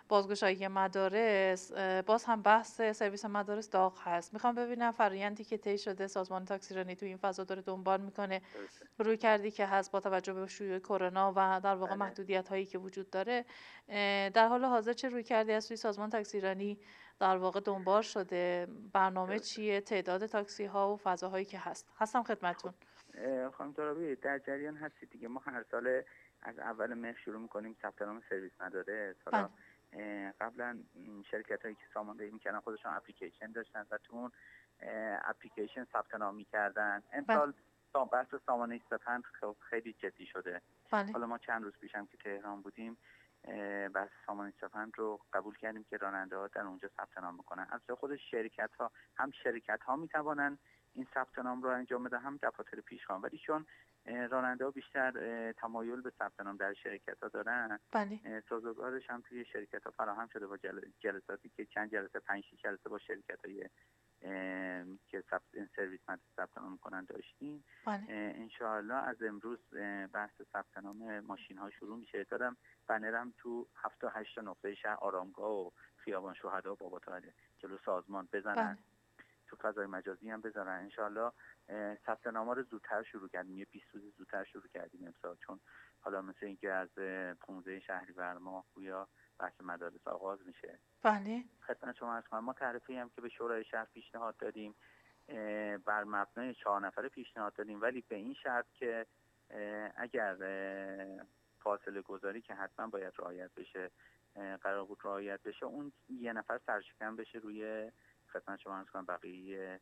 بازگشایی مدارس، باز هم بحث سرویس مدارس داغ هست. میخوام ببینم فرآیندی که طی شده سازمان تاکسیرانی تو این فضا داره دنبال میکنه، درسته. روی کردی که هست با توجه به شیوع کرونا و در واقع بله. محدودیت هایی که وجود داره، در حال حاضر چه روی کردی از سوی سازمان تاکسیرانی در واقع دنبال شده؟ برنامه درسته. چیه؟ تعداد تاکسی ها و فضاهایی که هستم خب خدمتون. خانم ترابی در جریان هستید دیگه. ما هر سال از اول مهر شروع میکنیم ثبت نام سرویس مدارس. بله. حالا قبلا شرکت هایی که ساماندهی میکردن خودشون اپلیکیشن داشتن و تو اون اپلیکیشن ثبت نام میکردن. بله. امسال بحث سامانه سپند خیلی جدی شده. بله. حالا ما چند روز پیشم که تهران بودیم بحث سامانه سپند رو قبول کردیم که راننده ها در اونجا ثبت نام بکنن. از خود شرکت ها، هم شرکت ها میتوانن این ثبت نام رو انجام بده، هم دفاتر پیشخوان. ولی چون راننده ها بیشتر تمایل به ثبت نام در شرکت ها دارن، بله. سازوکارش هم توی شرکت ها فراهم شده با جلساتی که چند جلسه 5-6 جلسه با شرکت های که سرویس مدرسه ثبت نام میکنن داشتیم. بله. انشاءالله از امروز بحث ثبت نام ماشین ها شروع میشه. دارم بنرم تو 7 تا 8 نقطه شهر، آرامگاه و خیابان شهدا و بابا طاهر جلو سازمان بزنن، بله. تو فضای مجازی هم بذارن. انشالله ثبت نام‌ها رو زودتر شروع کردیم، یه 20 روز زودتر شروع کردیم امسال، چون حالا مثل اینکه از 15 شهریور ماه گویا بحث مدارس آغاز میشه. بله. خدمت شما عرض کنم ما تعرفه‌ای هم که به شورای شهر پیشنهاد دادیم، بر مبنای 4 نفره پیشنهاد دادیم، ولی به این شرط که اگر فاصله گذاری که حتما باید رعایت بشه قرار بود رعایت بشه، اون یه نفر سرشکن بشه روی خدمت شما عرض کنم بقیه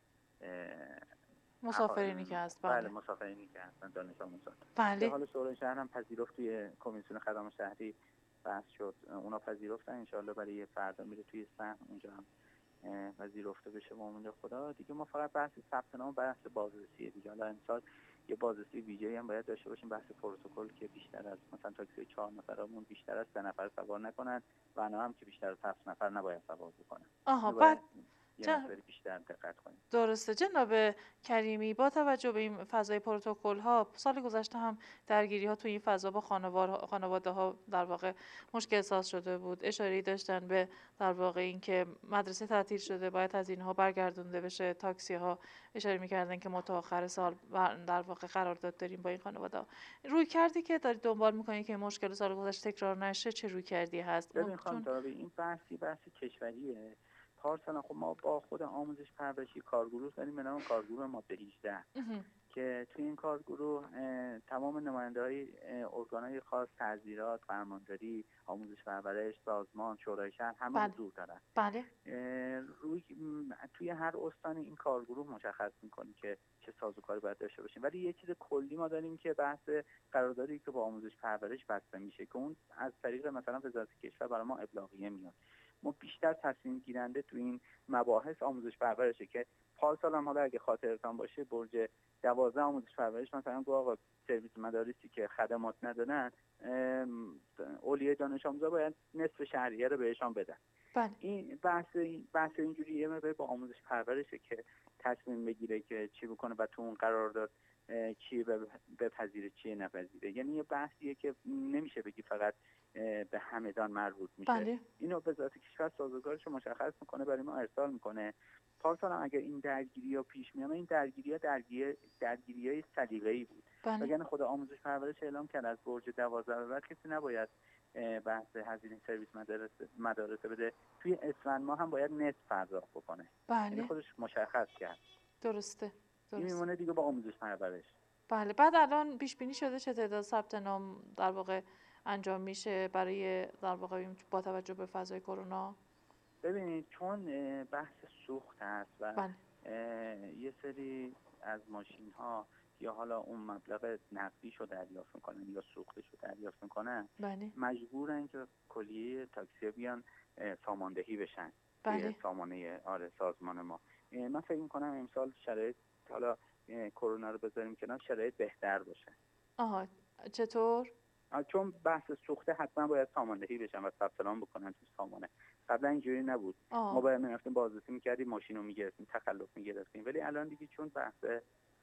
مسافرینی که هست. بله بله. مسافرینی که هستن دانش آموزان. که بله. حالا شورای شهر هم پذیرفت، توی کمیسیون خدمات شهری بحث شد، اونا پذیرفتن. انشالله برای فردا میره توی سهم، اونجا هم پذیرفته بشه با امید خدا. دیگه ما فقط بحث ثبت نام، بحث بازرسی دیگه. حالا امسال یه بازرسی ویژه‌ای هم باید داشته باشیم، بحث پروتکل که بیشتر از مثلا تاکسی 4 نفرمون بیشتر از 3 نفر سوار نکنن و هم که بیشتر از 7 نفر نباید سوار بکنن. آها. اینو بعد باید یه مقداری بیشتر دقت کنیم. درسته جناب کریمی، با توجه به این فضای پروتکل ها، سال گذشته هم درگیری ها تو این فضا با خانواده ها در واقع مشکل احساس شده بود. اشاره داشتن به در واقع این که مدرسه تعطیل شده، باید هزینه ها برگردونده بشه. تاکسی ها اشاره میکردن که ما تا آخر سال در واقع قرارداد داریم با این خانواده ها. روی کردی که دارید دنبال میکنید که مشکل سال گذشته تکرار نشه، چه روی کردی هست؟ ببین خانم چون ترابی، این بحث کشوریه. پارسال خب ما با خود آموزش پرورشی کارگروه داریم به نام کارگروه ماده 18 که توی این کارگروه تمام نماینده‌های ارگان‌های خاص، تعزیرات، فرمانداری، آموزش پرورش، سازمان، شورای شهر همه بله. حضور دارن. بله. توی هر استان این کارگروه مشخص می‌کنه که چه سازوکاری باید داشته باشیم. ولی یه چیز کلی ما داریم که بحث قراردادی که با آموزش پرورش بسته میشه که اون از طریق مثلا وزارت کشور برای ما ابلاغیه میاد. ما بیشتر تصمیم گیرنده تو این مباحث آموزش پرورشه که پارسال هم حالا اگه خاطرتان باشه برج 12 آموزش پرورش مثلا گفت آقا سرویس مدارسی که خدمات ندادن اولیای دانش آموزا باید نصف شهریه رو بهشون بدن. بله. این بحث اینجوری یه مقدار با آموزش پرورشه که تصمیم بگیره که چی بکنه و تو اون قرارداد چی بپذیره چی نپذیره. یعنی یه بحثیه که نمیشه بگی فقط به همدان مربوط میشه. بله. اینو وزارت کشور سازوکارش مشخص میکنه، برای ما ارسال میکنه. پارسال هم اگر این درگیری‌ها پیش میاد، این درگیری‌های سلیقه‌ای بود. بله. وگرنه خود آموزش پرورش اعلام کرد از برج 12 به بعد کسی نباید بحث هزینه سرویس مدارس بده. توی اسفند ما هم باید نصف پرداخت بکنه. یعنی بله. خودش مشخص کرد. درسته. این درسته. میمونه دیگه با آموزش پرورش. بله. بعد الان پیش بینی شده چه تعداد ثبت نام در واقع انجام میشه برای در واقع با توجه به فضای کرونا؟ ببینید چون بحث سوخت هست و بله. یه سری از ماشین ها یا حالا اون مبلغ نقدیشو دریافت میکنن یا سوختشو دریافت میکنن، بله. مجبورن که کلیه تاکسی بیان ساماندهی بشن توی بله. سامانه سازمان ما. من فکر میکنم امسال شرایط، حالا کرونا رو بذاریم کنار، شرایط بهتر باشه. آها. چطور؟ چون بحث سوخته حتما باید ساماندهی بشن و ثبت نام بکنن تو سامانه. قبلا اینجوری نبود. ما باید میرفتیم بازرسی میکردیم، ماشین رو میگرفتیم، تخلف میگرفتیم. ولی الان دیگه چون بحث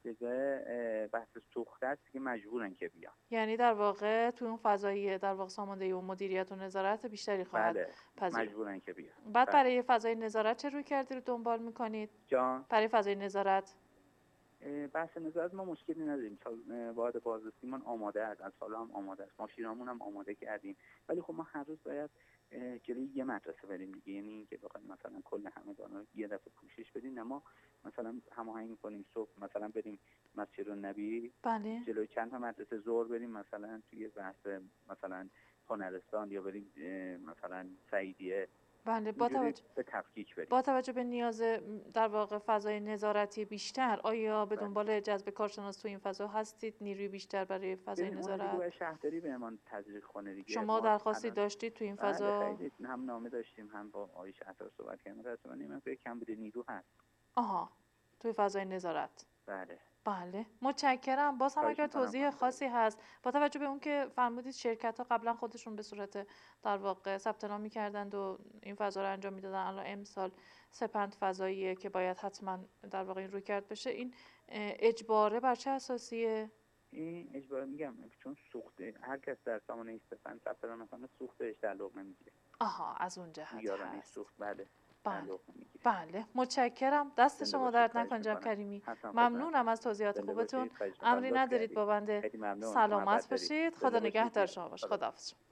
دیگه بحث سوخته است که مجبورن که بیان. یعنی در واقع تو اون فضای در واقع ساماندهی و مدیریت و نظارت بیشتری خواهد بله پذیرفت. مجبورن که بیان. بعد بله. برای فضای نظارت چه روی کردی رو دنبال میکنید؟ جان برای فضای نظارت بحث نظارت ما مشکلی نداریم. واحد بازرسیمون آماده است، از سال هم آماده است، ماشینامون هم آماده کردیم، ولی خب ما هر روز باید جلوی یه مدرسه بریم دیگه. یعنی اینکه بخوایم مثلا کل همگان رو یه دفعه پوشش بدیم، ما مثلا هماهنگ می‌کنیم صبح مثلا بریم مسجد النبی، بله جلوی چند تا مدرسه ظهر بریم مثلا توی بحث مثلا هنرستان، یا بریم مثلا سعیدیه، بله. اینجوری به تفکیک بریم. با توجه به نیاز در واقع فضای نظارتی بیشتر، آیا به بله. دنبال جذب کارشناس تو این فضا هستید؟ نیروی بیشتر برای فضای اون دیگه نظارت؟ باید شهرداری بهمان تزریق کنه دیگه. شما درخواستی داشتید تو این فضا؟ خیلی هم نامه داشتیم، هم با آقای شهردار صحبت کردیم، رسما من فکر کم بوده نیرو هست. آها، توی فضای نظارت. بله. بله، متشکرم. باز هم اگر توضیح خاصی هست، با توجه به اون که فرمودید شرکت ها قبلا خودشون به صورت در واقع ثبت نام می‌کردند و این فضا رو انجام میدادن، الان امسال سپند فضاییه که باید حتما در واقع این روی کرد بشه. این اجباره بر چه اساسیه؟ این اجبار میگم چون سوخته، هر کس در سامانه سپند ثبت نام میکنه سوختش تعلق نمیگیره. آها، از اون جهت هست. سوخت بله. بله، متشکرم. دست شما درد نکن جناب کریمی. ممنونم از توضیحات خوبتون. امری ندارید با بنده. سلامت باشید. خدا نگهدار شما باشه. خداحافظ.